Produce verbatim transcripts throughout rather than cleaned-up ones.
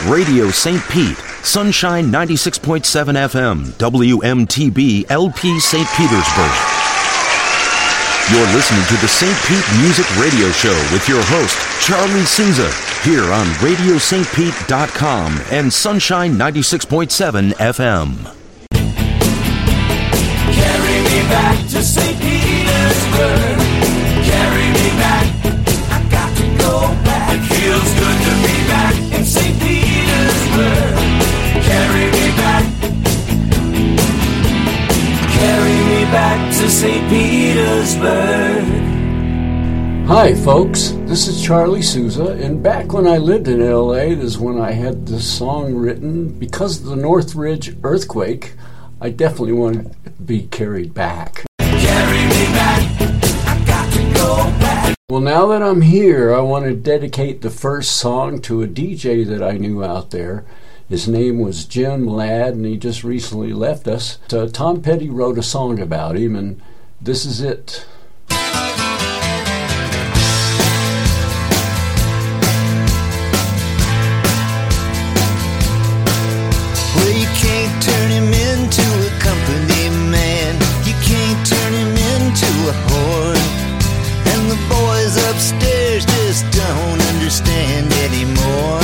Radio Saint Pete, Sunshine ninety-six point seven F M, W M T B L P Saint Petersburg. You're listening to the Saint Pete Music Radio Show with your host, Charlie Souza, here on radio st pete dot com and Sunshine ninety-six point seven F M. Carry me back to Saint Petersburg. Carry me back. I got to go back. It feels good to be back in Saint Petersburg. Carry me back. Carry me back to Saint Petersburg. Hi folks, this is Charlie Souza, and back when I lived in L A is when I had this song written. Because of the Northridge earthquake, I definitely wanted to be carried back. Carry me back, I got to go back. Well, now that I'm here, I want to dedicate the first song to a D J that I knew out there. His name was Jim Ladd, and he just recently left us. So Tom Petty wrote a song about him, and this is it. Well, you can't turn him into a company man. You can't turn him into a whore. And the boys upstairs just don't understand anymore.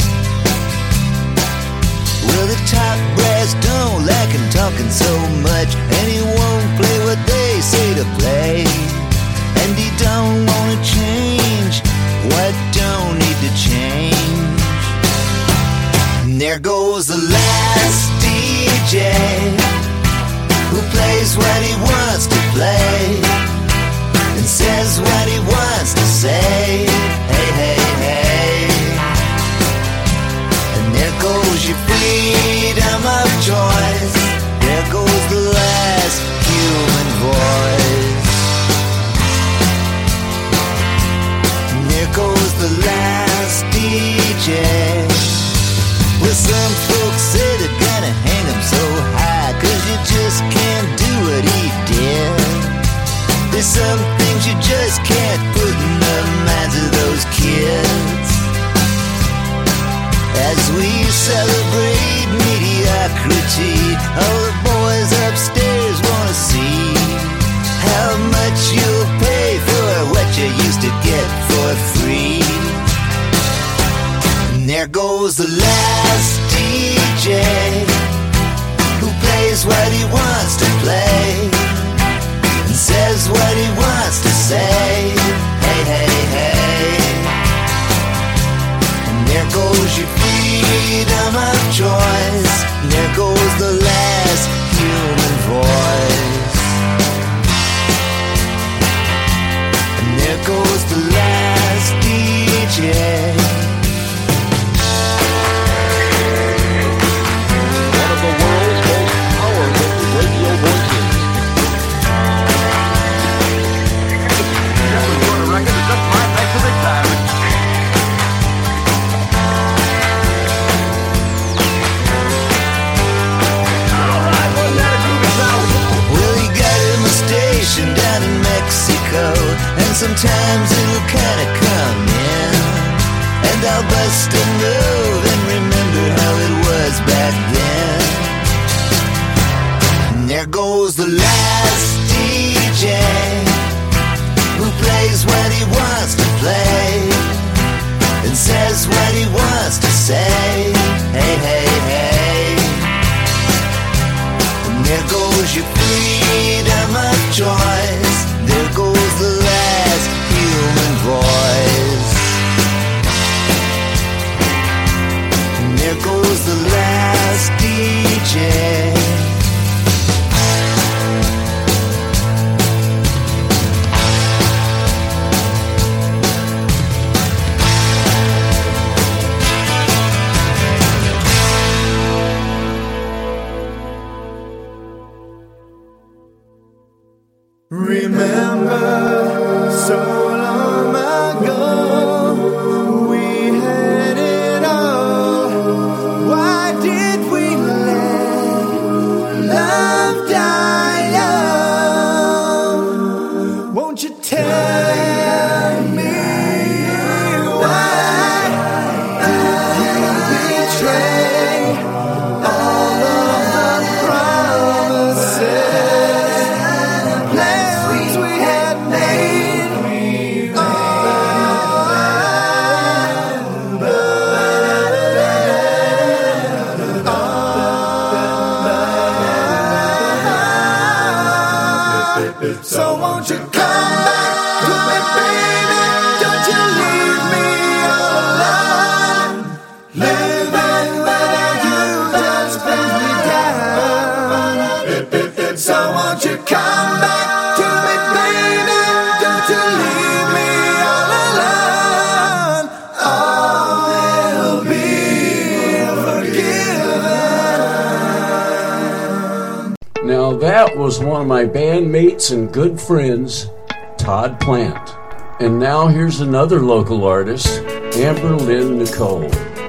Well, the top brass don't like him talking so much, and he won't play what they say to play. And he don't wanna change what don't need to change. And there goes the last D J who plays what he wants to play and says what he wants to say. Hey, hey, hey. And there goes your freedom of choice. There goes the last human voice. And there goes the last D J. Well, some folks say they're gonna hang him so high, 'cause you just can't do what he did. There's some things you just can't put in the minds of those kids. As we celebrate mediocrity, all the boys upstairs wanna see how much you'll pay for what you used to get for free. And there goes the last D J who plays what he wants to play and says what he wants to say. Hey, hey, hey. And there goes your freedom of choice. And there goes the last human voice. And there goes the last D J. Down in Mexico, and sometimes it'll kinda come in, and I'll bust a move and remember how it was back then. And there goes the last D J who plays what he wants to play and says what he wants to say. Hey, hey, hey. And there goes your freedom of choice. There goes the last human voice. And there goes the last D J. Remember, so long ago, we had it all. Why did we let love die young? Won't you tell me why did you won't you come back to me, baby? Don't you leave me all alone. All will be forgiven. Now that was one of my bandmates and good friends, Todd Plant. And now here's another local artist, Amber Lynn Nicole.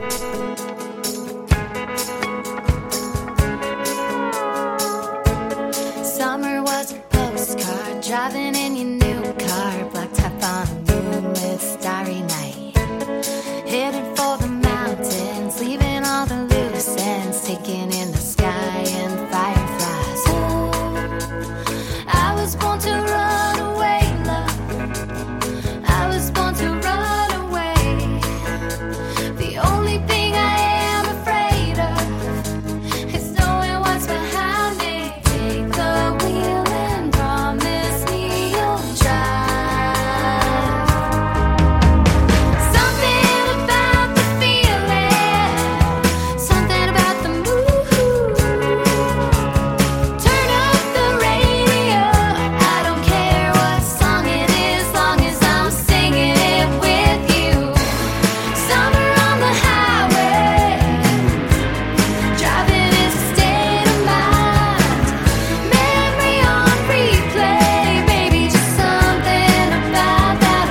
Summer was a postcard, driving in your new car, black top on a moonlit starry night, headed for the mountains, leaving all the loose ends, taking in the sky and fireflies. Ooh, I was born to run away, love. I was born to run away. The only thing I am afraid of is knowing what's behind me. Take the wheel and promise me you'll drive. Something about the feeling, something about the mood. Turn up the radio, I don't care what song it is, long as I'm singing it with you. Summer on the highway, driving is a state of mind. Memory on replay, baby, just something about that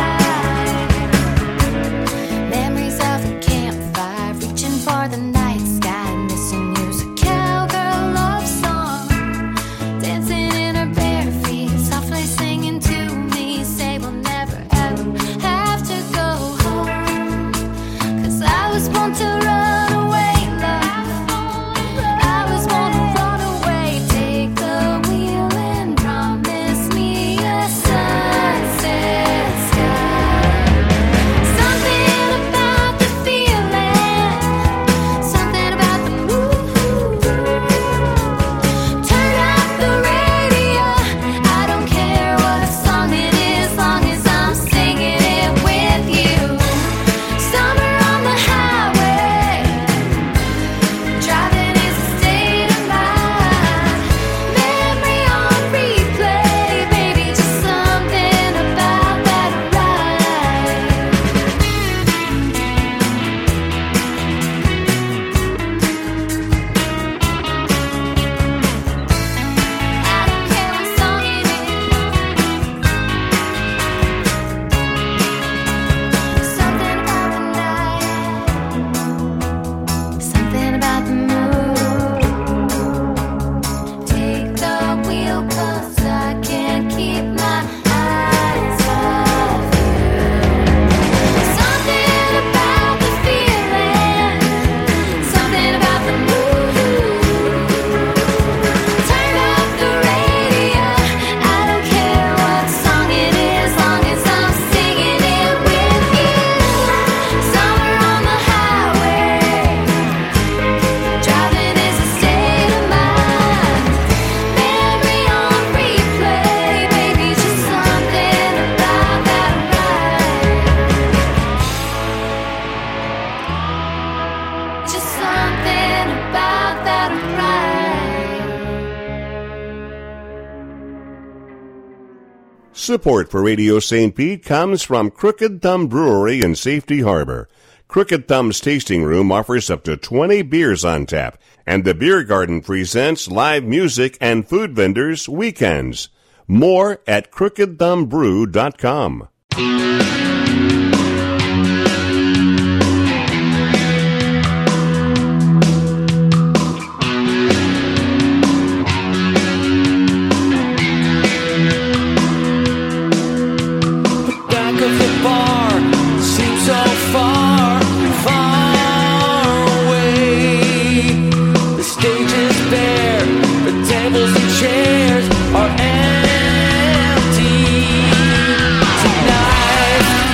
ride. Memories of a campfire, reaching for the night sky, missing you's a cowgirl love song, dancing in her bare feet, softly singing to me, say we'll never ever have to go home. 'Cause I was born to run away, love. I was born to run away. Take the wheel and promise me a sunset sky. Something about the feeling, something about the mood. Turn up the radio, I don't care what song it is, long as I'm singing it with you. Summer on the highway, driving is a state of mind. Memory on replay, baby, just something about that ride. I don't care what song it is. Something about the night, something about the mood. Take the wheel, 'cause I can't keep my eyes off you. Something about the feeling, something about the mood. Turn up the radio, I don't care what song it is, long as I'm singing it with you. Summer on the highway, driving is a state of mind. Memory on replay, baby, just something about that ride. Just something about that ride. Support for Radio Saint Pete comes from Crooked Thumb Brewery in Safety Harbor. Crooked Thumb's tasting room offers up to twenty beers on tap, and the Beer Garden presents live music and food vendors weekends. More at crooked thumb brew dot com. Back of the bar seems so far, far away. The stage is bare, the tables and chairs are empty. Tonight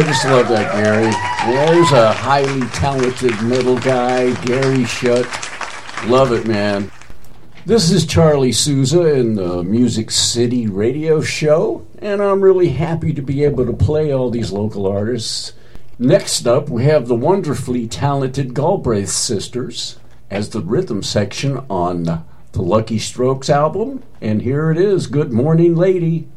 just love that, Gary. There's a highly talented metal guy, Gary Shutt. Love it, man. This is Charlie Souza in the Music City Radio Show, and I'm really happy to be able to play all these local artists. Next up, we have the wonderfully talented Galbraith Sisters as the rhythm section on the Lucky Strokes album, and here it is, Good Morning Lady.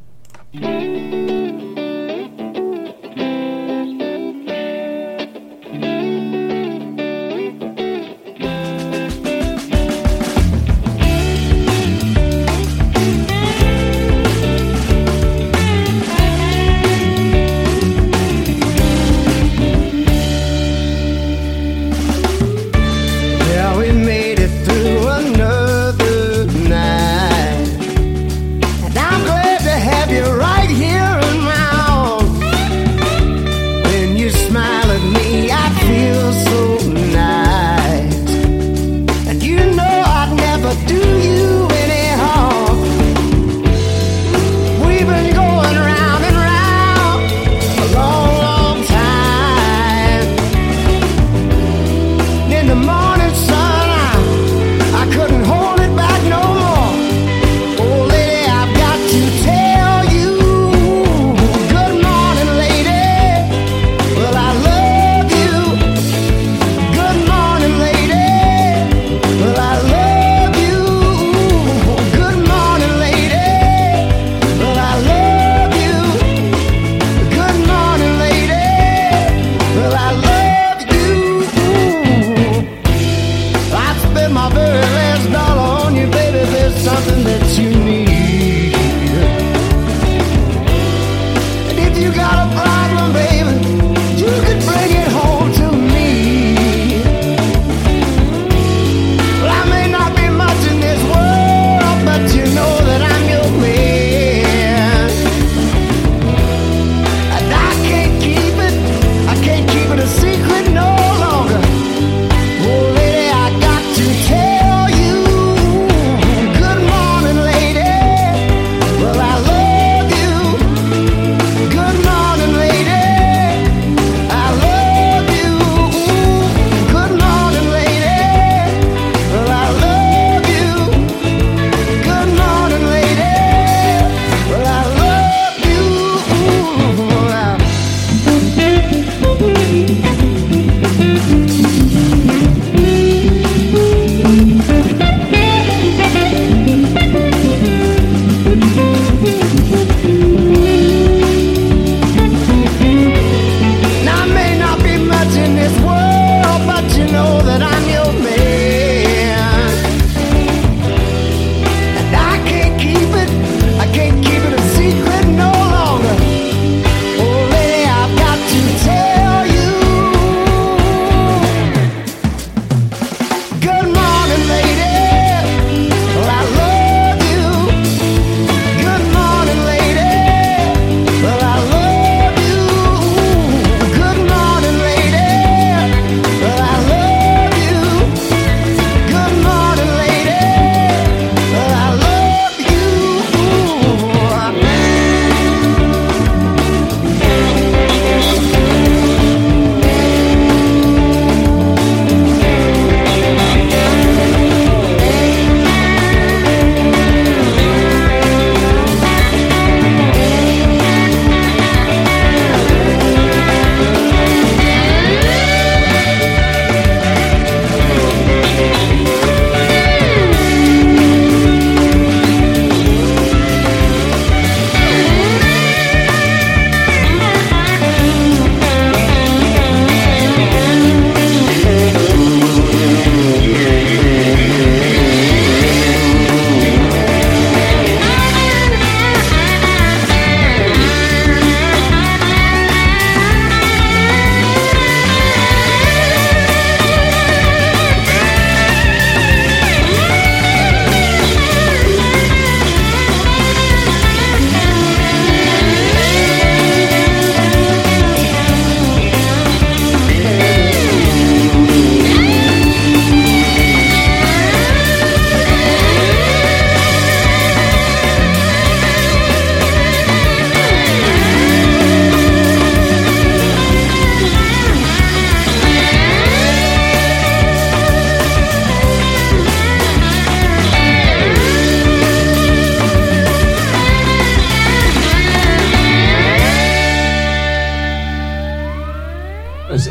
Good morning, lady.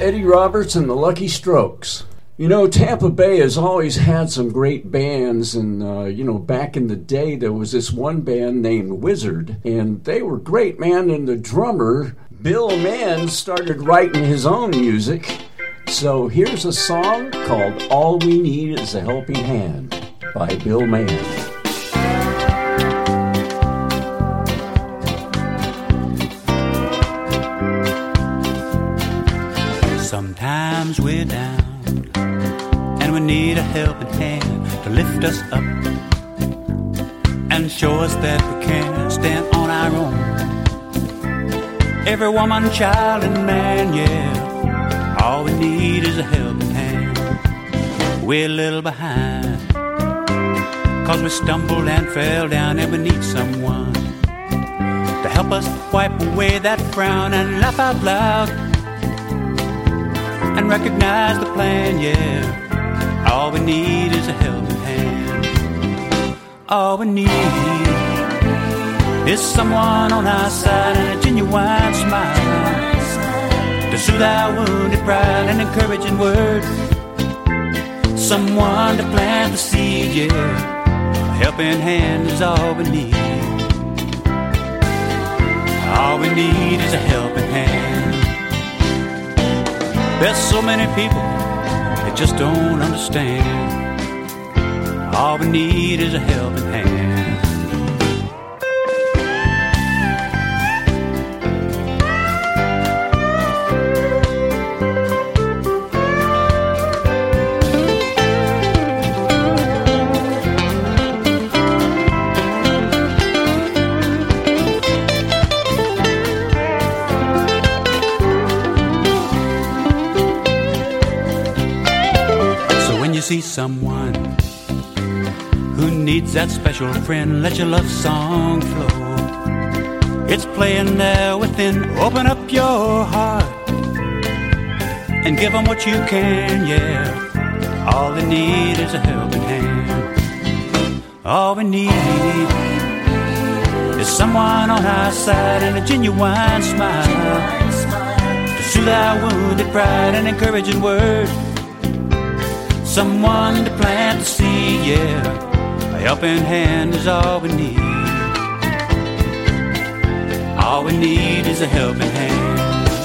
Eddie Roberts and the Lucky Strokes. You know, Tampa Bay has always had some great bands, and, uh, you know, back in the day, there was this one band named Wizard, and they were great, man, and the drummer, Bill Mann, started writing his own music. So here's a song called All We Need Is a Helping Hand by Bill Mann. Sometimes we're down and we need a helping hand to lift us up and show us that we can stand on our own. Every woman, child, and man, yeah, all we need is a helping hand. We're a little behind, cause we stumbled and fell down, and we need someone to help us wipe away that frown and laugh out loud and recognize the plan, yeah. All we need is a helping hand. All we need is someone on our side and a genuine smile to soothe our wounded pride and encouraging word. Someone to plant the seed, yeah. A helping hand is all we need. All we need is a helping hand. There's so many people that just don't understand. All we need is a helping hand. See someone who needs that special friend, let your love song flow. It's playing there within. Open up your heart and give them what you can, yeah. All they need is a helping hand. All we need is someone on our side and a genuine smile to soothe our wounded pride and encouraging word. Someone to plant the seed, yeah. A helping hand is all we need. All we need is a helping hand.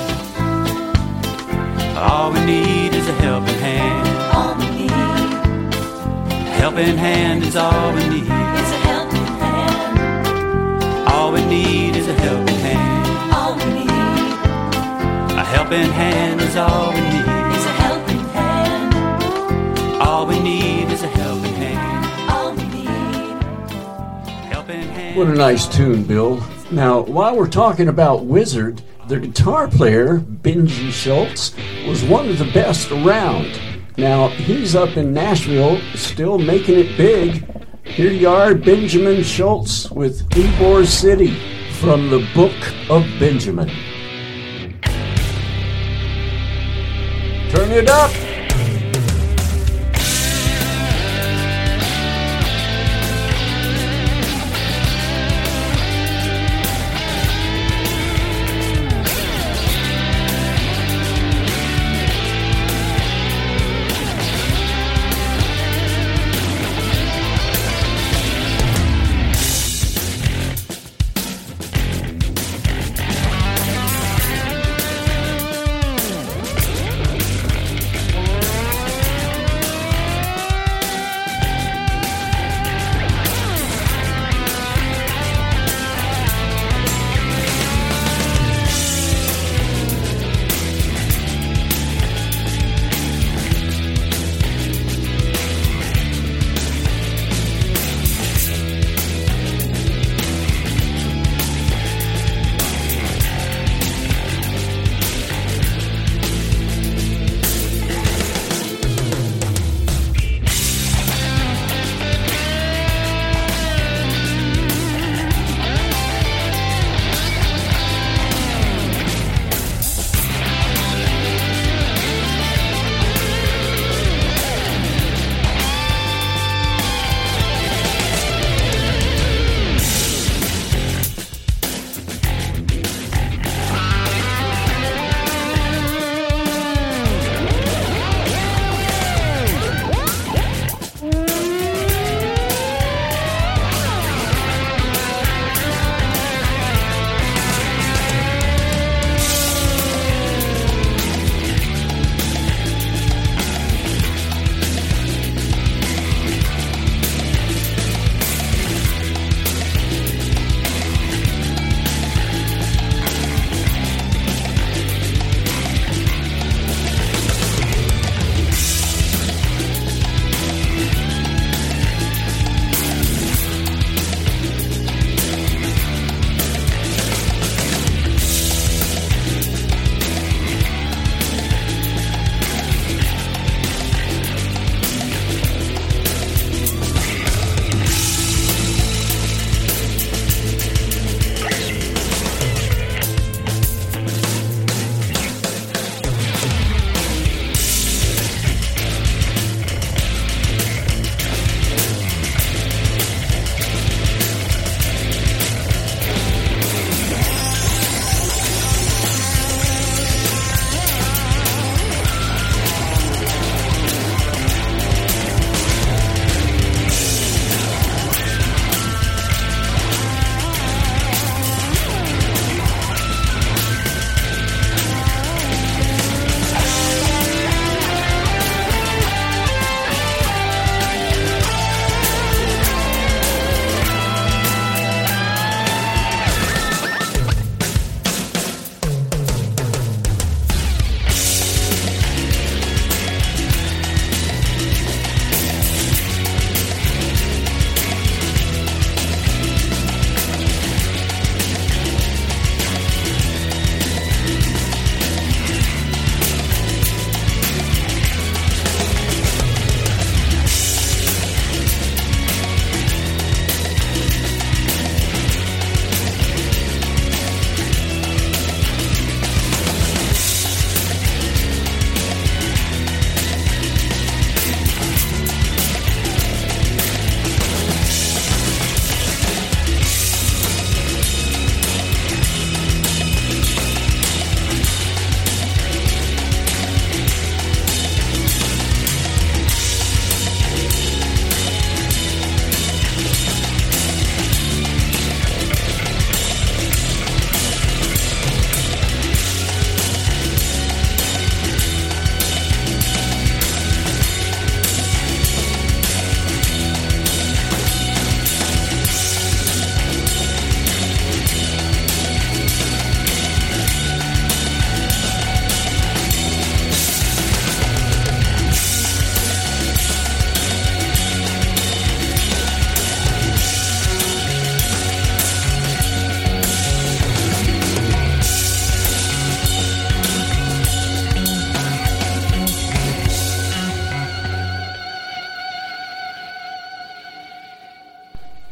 All we need is a helping hand. All we need. A helping hand is all we need. Is a helping hand. All we need is a helping hand. All we need. A helping hand is all we need. Is a helping hand. All we need is a helping hand. All we need. Helping hand. What a nice tune, Bill. Now, while we're talking about Wizard, the guitar player, Benji Schultz, was one of the best around. Now, he's up in Nashville, still making it big. Here you are, Benjamin Schultz with Ybor City from the Book of Benjamin. Turn it up!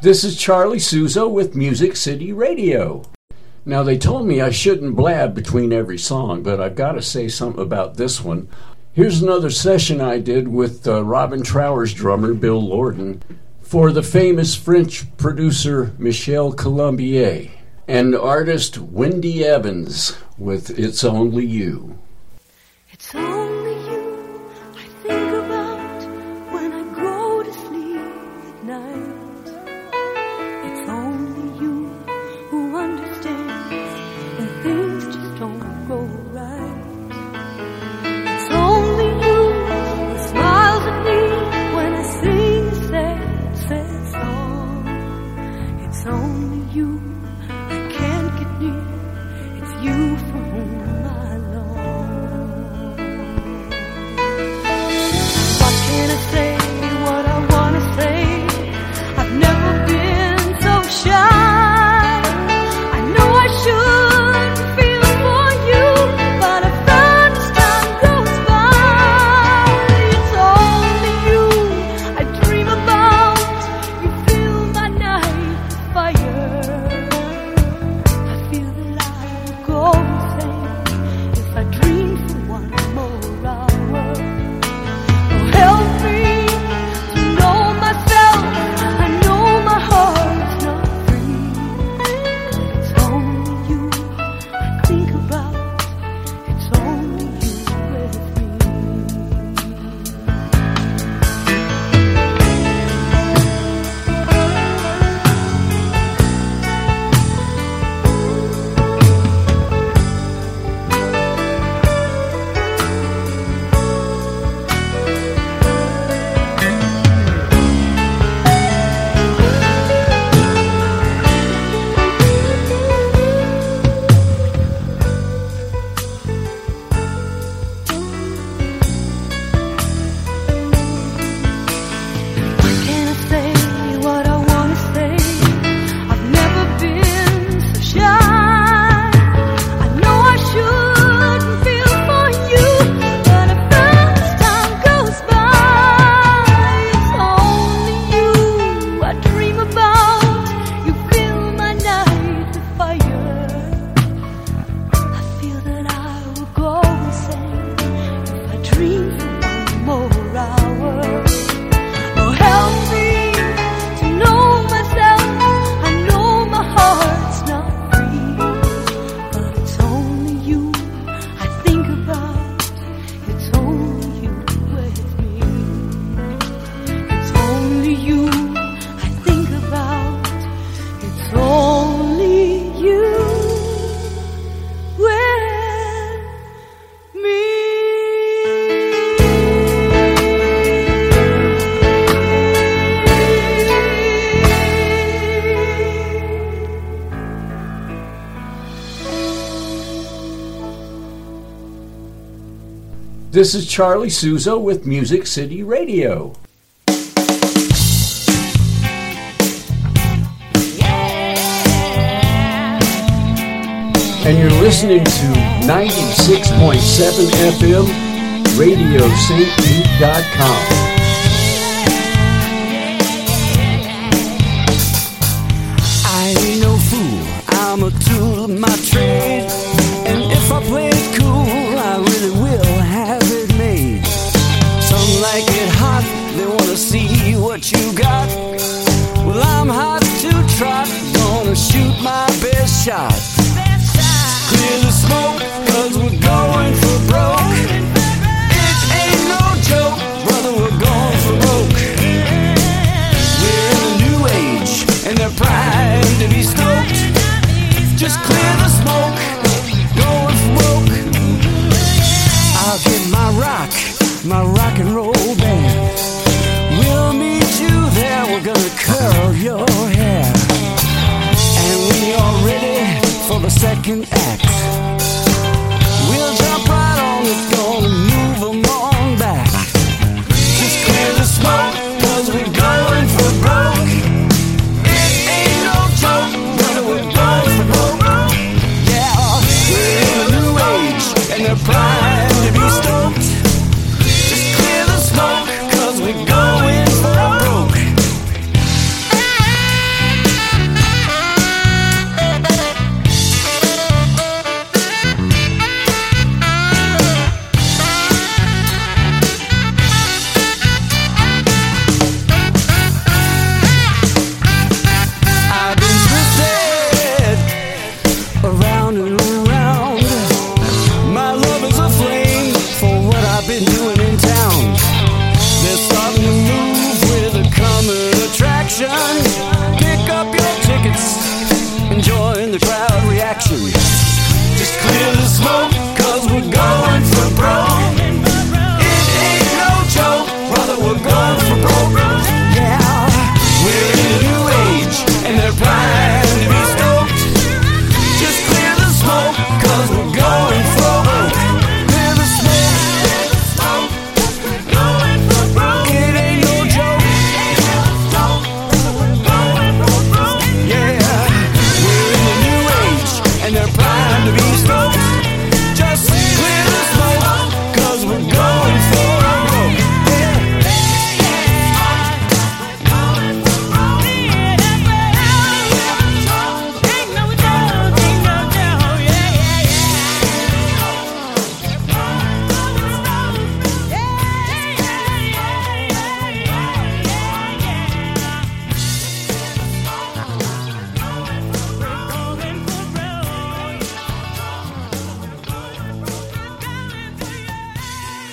This is Charlie Souza with Music City Radio. Now, they told me I shouldn't blab between every song, but I've got to say something about this one. Here's another session I did with uh, Robin Trower's drummer, Bill Lorden, for the famous French producer Michel Colombier and artist Wendy Evans with It's Only You. It's only you I think about when I go to sleep at night. It's only you who understands when things just don't go right. It's only you who smiles at me when I sing a sad, sad song. It's only you I can't get near. It's you for whom I long. What can I say? What I want to say? I've never been so shy. I know I should feel for you, but I found as time goes by, it's only you I dream about. You fill my night with fire. I feel that I would go insane if I dreamed for one more hour. Oh, help me to know myself. I know my heart's not free. It's only you I think about. It's only you with me. What can I say? What I want to say? I've never been so shy. I know I shouldn't feel for you, but I found as time goes by, it's only you I dream about. You fill my night with fire. I feel that I will go insane if I dream for one more hour. Oh, help me to know myself. I know my heart's not free, but it's only you I think about. It's only you with me. It's only you I think about. It's only you with me. This is Charlie Souza with Music City Radio. And you're listening to ninety-six point seven F M, radio st pete dot com. I ain't no fool, I'm a tool of my trade. And if I play it cool, I really will have it made. Some like it hot, they wanna see what you got. Well, I'm hot to trot, gonna shoot my best shot. Clear the smoke, cause we're going for broke. It ain't no joke, brother, we're going for broke. We're in a new age, and they're primed to be stoked. Just clear the smoke, going for broke. I'll get my rock, my rock and roll band. We'll meet you there, we're gonna curl your hair. And when you're ready for the second act, we'll jump right on, it's gonna move them on back. Just clear the smoke, cause we're going for broke. It ain't no joke, brother, we're going for broke. Yeah, we're in a new age, and they're primed to be stoked. Just clear the smoke, cause we're going for broke.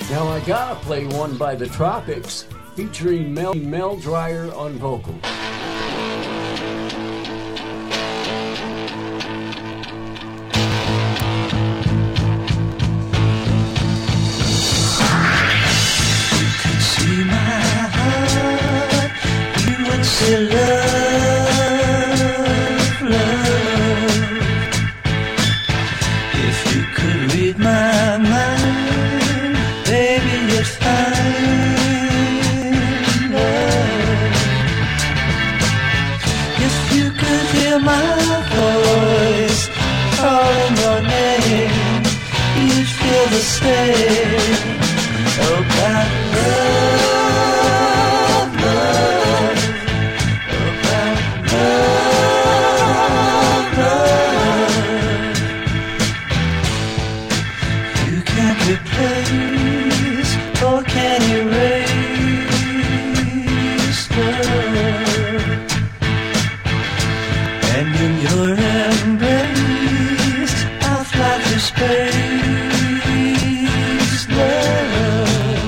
Now I gotta play one by the Tropics, featuring Mel, Mel Dreyer on vocals. See my heart, you would say love, love. If you could read my mind, baby, you'd find love. If you could hear my voice calling your name, you'd feel the same. Oh, God, love, love, oh, God, love, love. You can't replace or can erase love. And in your embrace, I'll fly to space, love.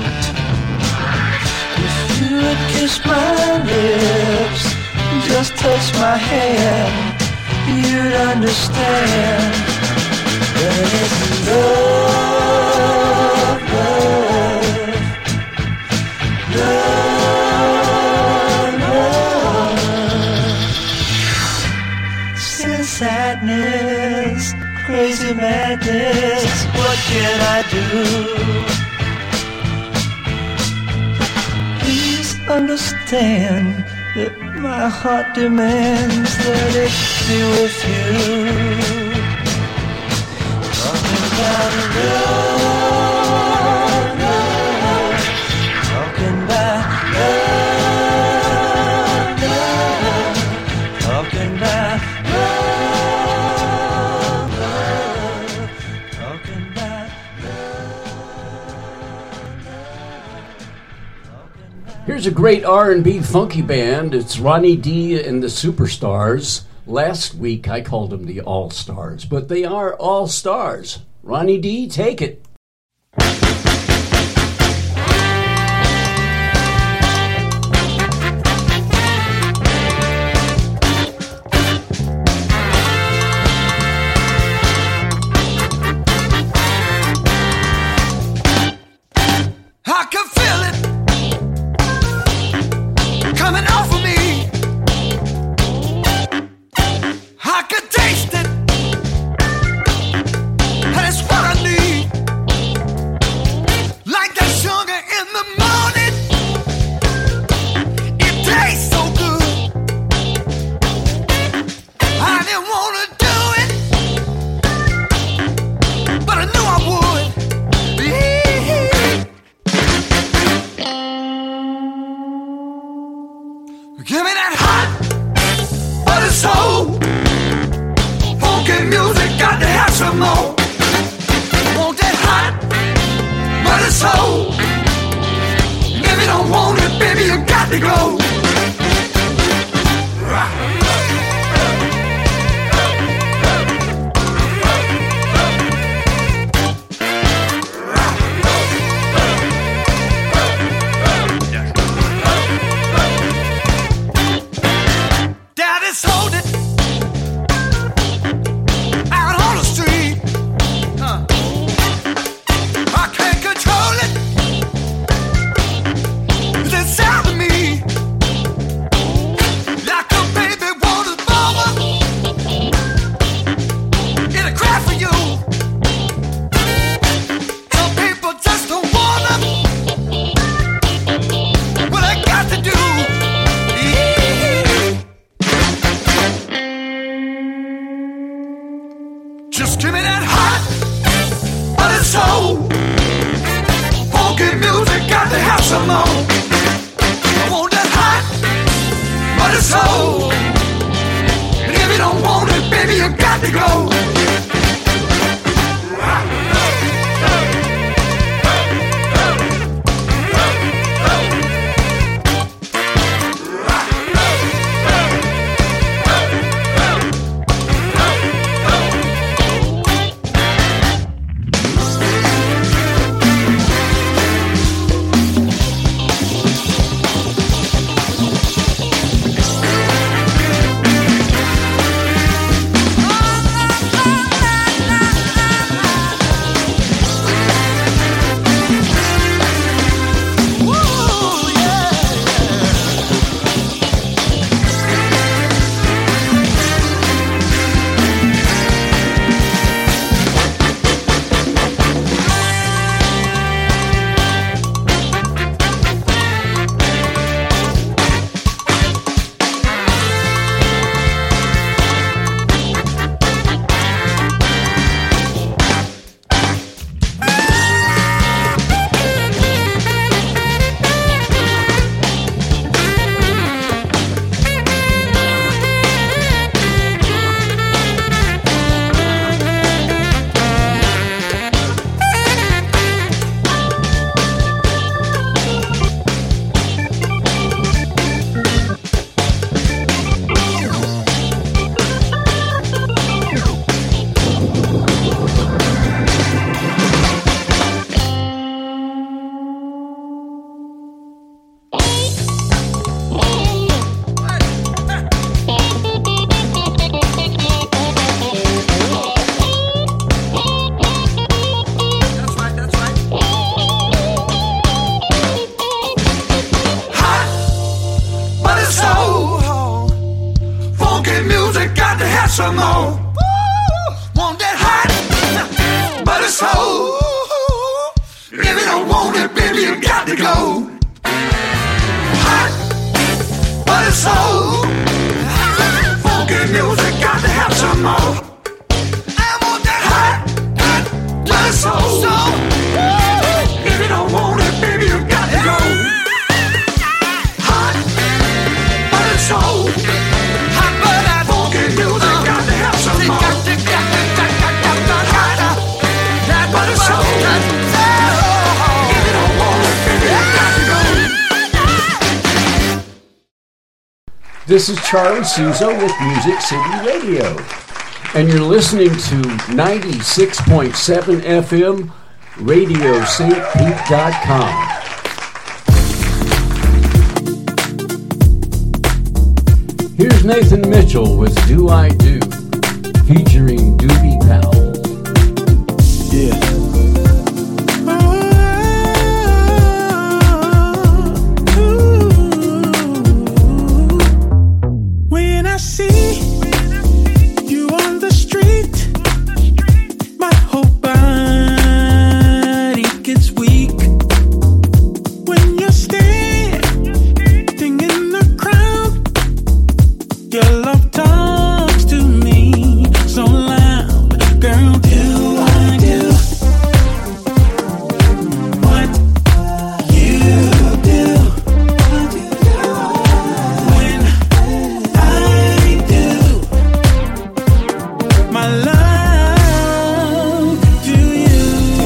Kiss my lips, just touch my hand, you'd understand that it's love, love, love, love. Sin, sadness, crazy madness, what can I do? Understand that my heart demands that it be with you. Talking about love, love. Talking about love, love. Talking about love, love. Talking about Here's a great R and B funky band. It's Ronnie D and the Superstars. Last week I called them the All-Stars, but they are all-stars. Ronnie D, take it. I can feel it coming off of me. I can taste it, and it's what I need. Like that sugar in the morning, it tastes so good. I didn't want to do it, but I knew I would. Give me that hot butter soul, funky music, got to have some more. Want that hot butter soul? If you don't want it, baby, you got to go. Sold it out on the street. Huh. I can't control it. It's inside of me, like a baby wanted mama. It'll cry for you. Some people just don't want them. What I got to do? Just give me that hot butter soul, funky music, got to have some more. I want that hot butter soul, and if you don't want it, baby, you got to go. baby, you got to go. Hot, but it's so funky music, got to have some more. I want that hot, hot, but it's so if you don't want it, baby, you got to go. Hot, but it's so hot, but that funky music, got to have some more. Got to, got to, got to, got to, hot, that, but it's so if you don't want it, baby, you got to go. This is Charlie Souza with Music City Radio, and you're listening to ninety-six point seven F M, radio st pete dot com. Here's Nathan Mitchell with Do I Do, featuring Doobie Powell. Yeah. When I see you on the street, my whole body gets weak. When you're standing in the crowd, your love talks to me so loud. Girl, do I do what you do? When I do my love to you.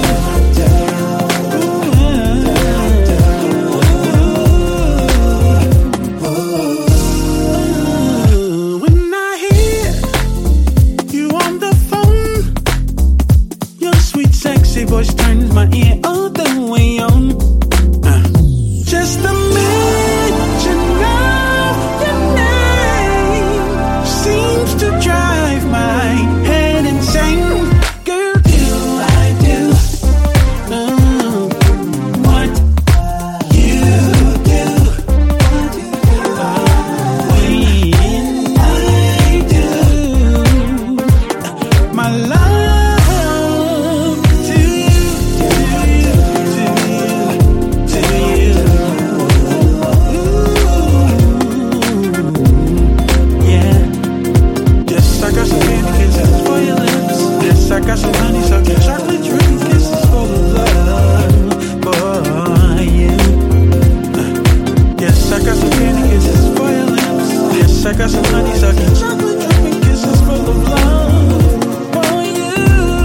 Ooh, when I hear you on the phone, your sweet sexy voice turns my ear all the way on. Uh, just a mention of your name seems to drive my head insane. Girl, do I do uh, what you do? Uh, when I do my love to you, to you, to you, to you. Yeah. Yes, I got some candy kisses for your lips. Yes, I got some honeysuckle chocolate drink kisses for the love for you. Uh, Yes, I got some candy kisses for your lips. Yes, I got some honeysuckle chocolate drink kisses for the love for you.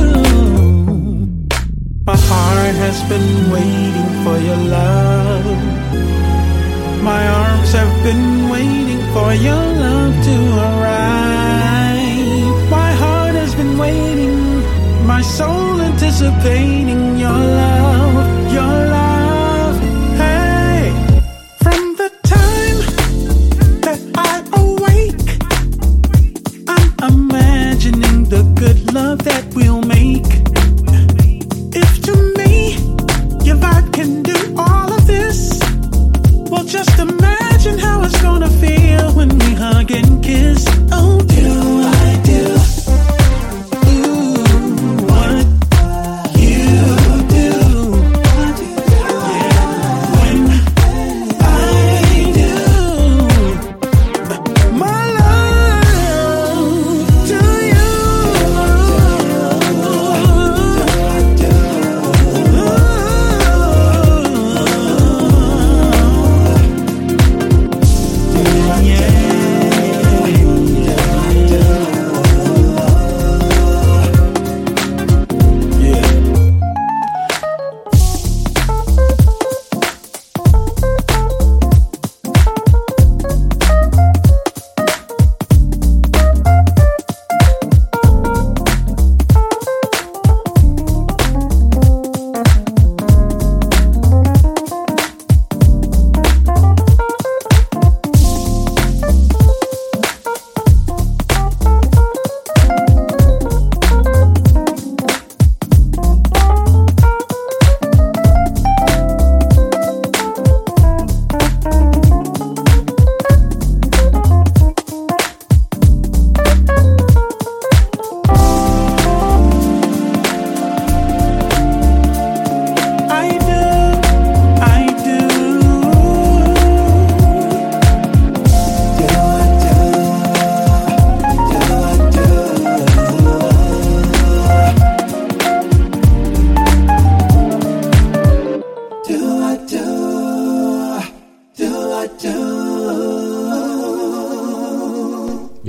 My heart has been waiting for your love. My arms have been waiting for your love to arrive. My heart has been waiting, my soul anticipating your love, your love. Hey, from the time that I awake, I'm imagining the good love that we'll make. If to me your vibe can do all of this, well, just imagine how it's gonna feel when we hug and kiss. Oh, do I do ooh, what you do?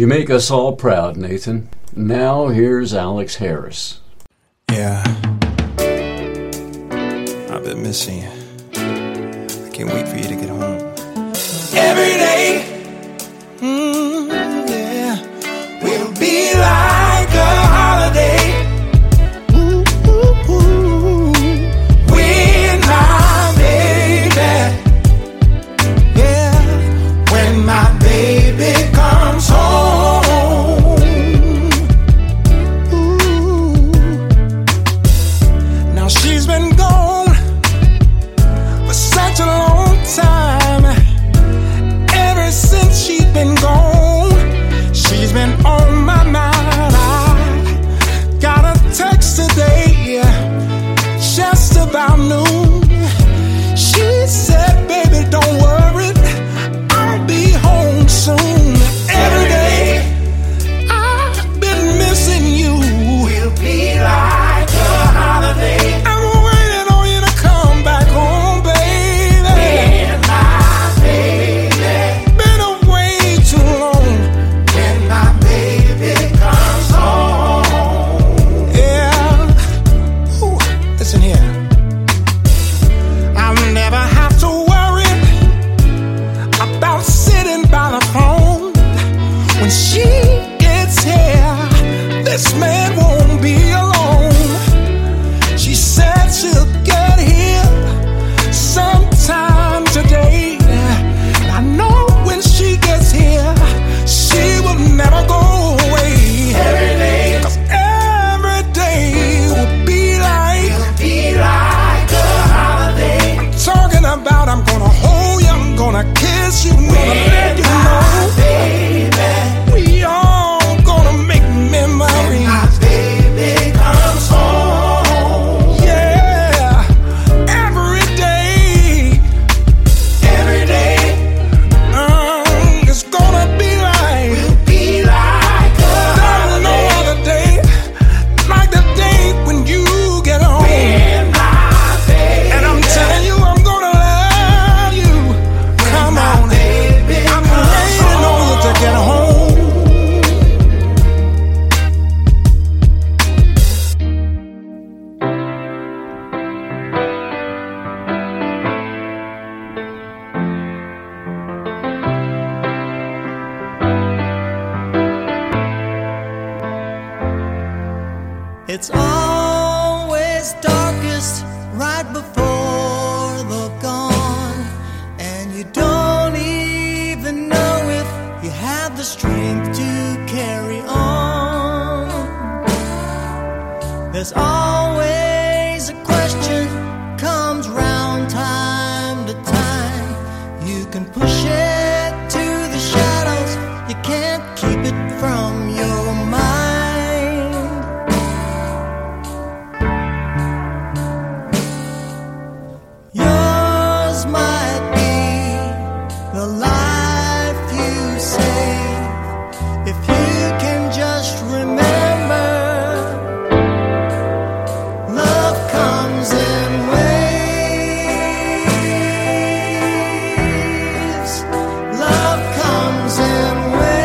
You make us all proud, Nathan. Now here's Alex Harris. Yeah. I've been missing you. I can't wait for you to get home. Every day, Mm, yeah. will be like a holiday. Ooh, ooh, ooh. When my baby, Yeah. when my baby comes home. Ooh. Now she's been gone for such a long time. Ever since she's been gone, she's been on my mind. I got a text today, just about noon. She said, baby, don't worry, I'll be home soon. Every day I've been missing you. Will be like a holiday. I'm waiting on you to come back home, baby. When my baby, Been away too long. when my baby comes home. Yeah. Ooh, listen here. I'll never have to worry about sitting by the phone when she gets here. This man won't be alone. She said she'll get here sometime today. And I know when she gets here, she will never go away. Every day, 'Cause every day will be like will be like a holiday. I'm talking about. I'm gonna hold you, I'm gonna kiss you, I'm gonna let you know Baby, we all gonna make memories. my baby comes home. Yeah, every day, Every day um, it's gonna be like will be like a there's no holiday. other day like the day when you get home. When my baby, And I'm telling you, I'm gonna love you. Come my on, baby I'm comes waiting on you to get home. It's always darkest right before the dawn, and you don't even know if you have the strength to carry on. There's always a question comes round time to time. You can push it to the shadows, you can't keep it from your mind. Yours might be the life you save if you can just remember. Love comes in waves. Love comes in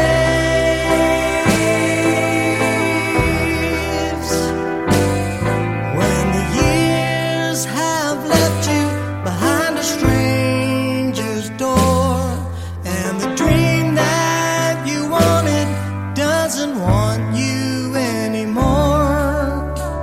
waves. When the years have left you behind a stranger's door, and the dream that you wanted doesn't want you anymore.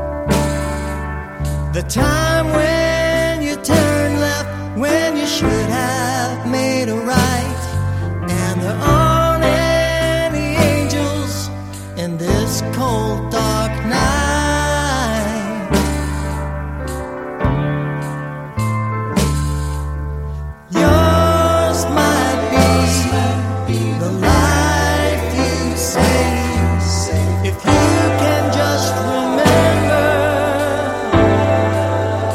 The time when you turn left when you should have made a right, and there aren't any angels in this cold dark night. Yours might be the life you save if you can just remember.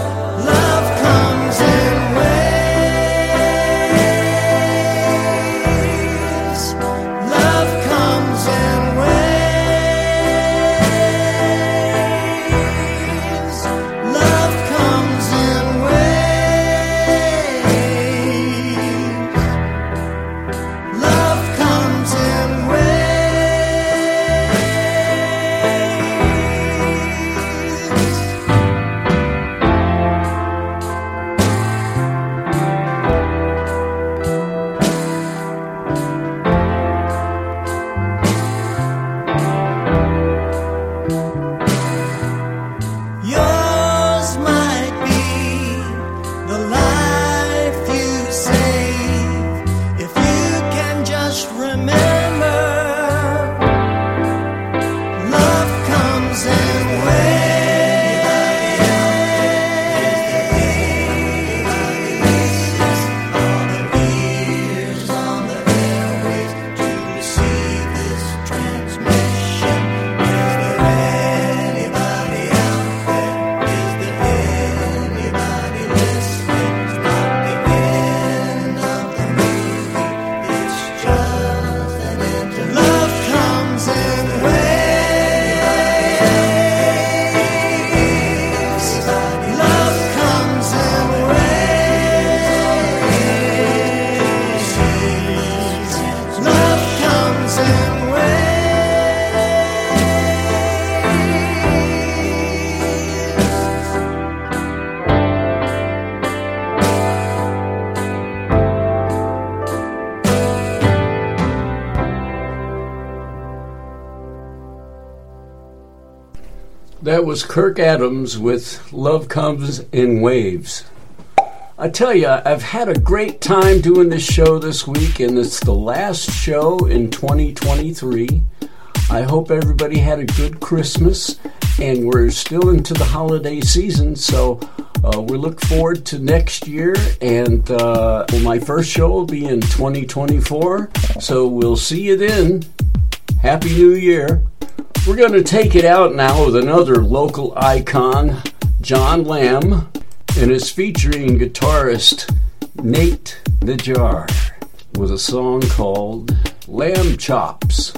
That was Kirk Adams with Love Comes in Waves. I tell you, I've had a great time doing this show this week, and it's the last show in twenty twenty-three. I hope everybody had a good Christmas, and we're still into the holiday season, so uh, we look forward to next year, and uh, well, my first show will be in twenty twenty-four, so we'll see you then. Happy New Year. We're going to take it out now with another local icon, John Lamb, and it's featuring guitarist Nate Najar with a song called Lamb Chops.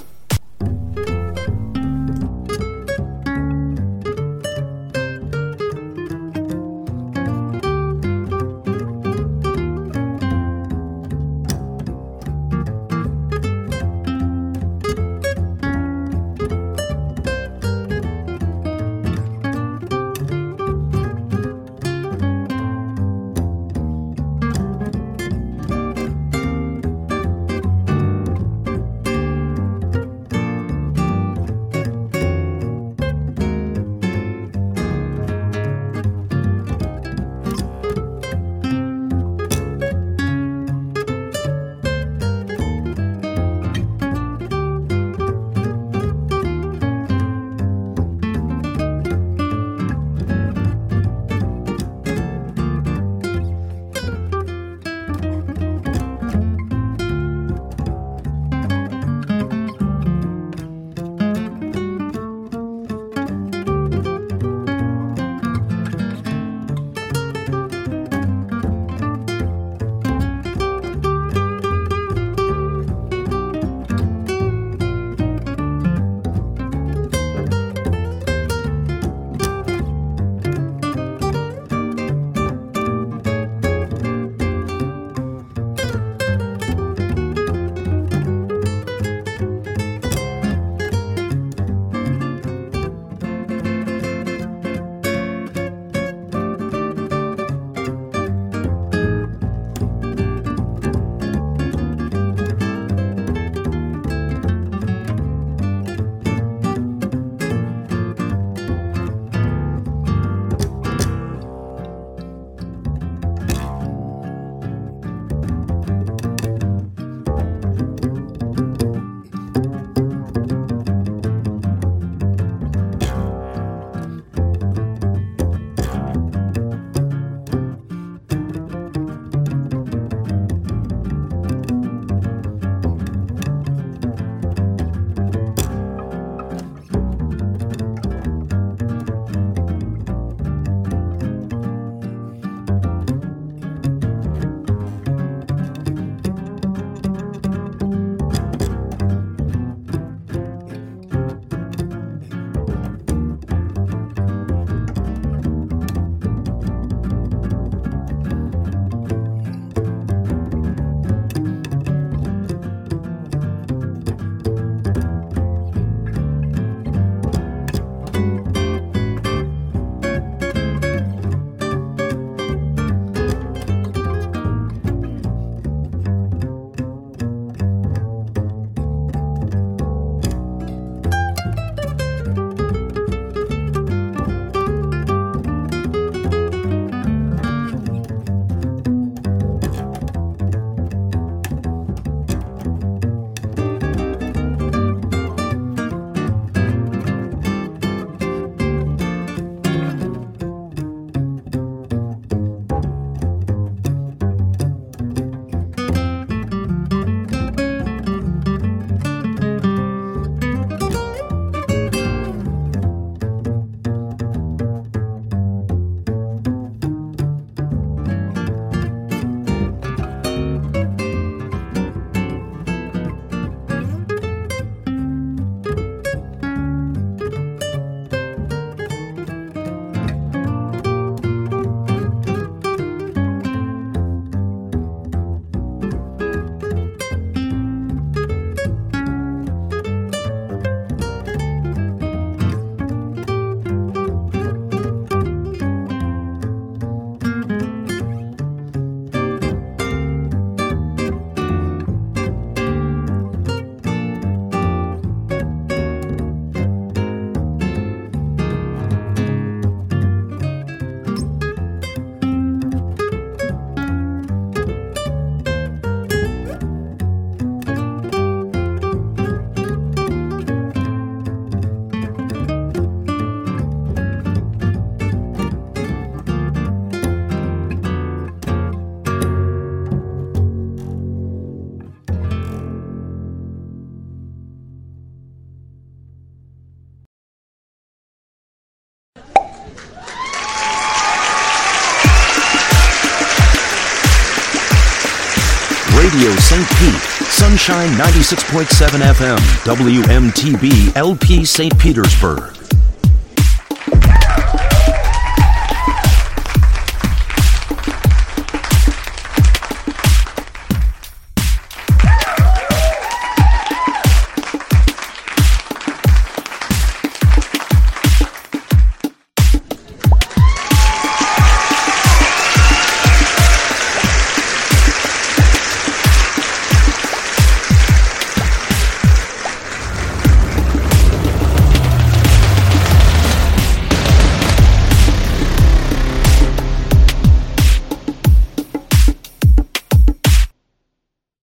Radio Saint Pete, Sunshine ninety-six point seven F M, W M T B L P Saint Petersburg.